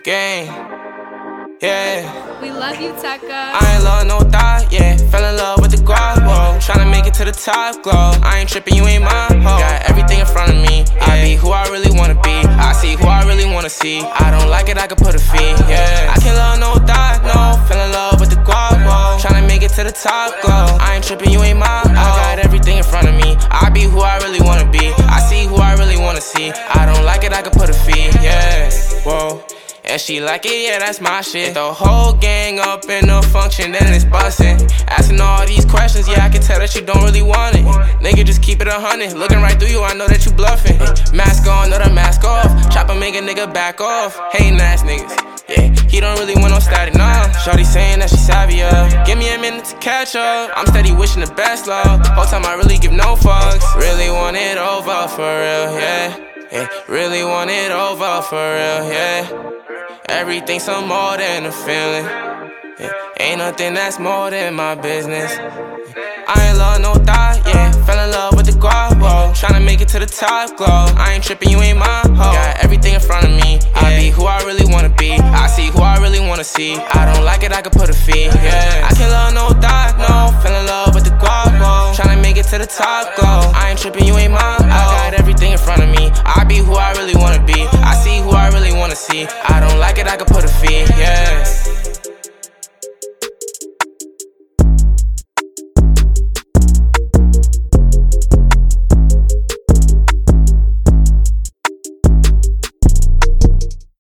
Gang, yeah. We love you, Tekka. I ain't love no thought, yeah. Fell in love with the guap, whoa. Tryna make it to the top, glow. I ain't trippin', you ain't my hoe. Got everything in front of me, yeah. I be who I really wanna be. I see who I really wanna see. I don't like it, I can put a fee, yeah. I can't love no thought, no. Fell in love with the guap, whoa. Tryna make it to the top, glow. I ain't trippin', you ain't my hoe. I got everything in front of me. I be who I really wanna be. I see who I really wanna see. I don't like it, I can put a fee, yeah. Whoa. And she like it, yeah, that's my shit. The whole gang up in the function, then it's bustin'. Asking all these questions, yeah, I can tell that you don't really want it. Nigga, just keep it 100. Looking right through you, I know that you bluffing. Mask on, know the mask off. Chopper make a nigga back off. Hating ass niggas, yeah, he don't really want no static, nah. Shorty saying that she savvy, yeah. Give me a minute to catch up. I'm steady wishing the best, love. Whole time I really give no fucks. Really want it over for real, yeah. Yeah, really want it over for real, yeah. Everything's some more than a feeling, yeah. Ain't nothing that's more than my business, yeah. I ain't love no thought, yeah. Fell in love with the guap, whoa. Tryna make it to the top, glow. I ain't trippin', you ain't my hoe. Got everything in front of me, yeah. I be who I really wanna be. I see who I really wanna see. I don't like it, I can put a fee, yeah. I can't love no thought, no. Fell in love with the guap, whoa. Tryna make it to the top, glow. I ain't trippin', you ain't my hoe. I got everything in front of me. I be who I really wanna be. I see who I really wanna see. I don't like it, I can put a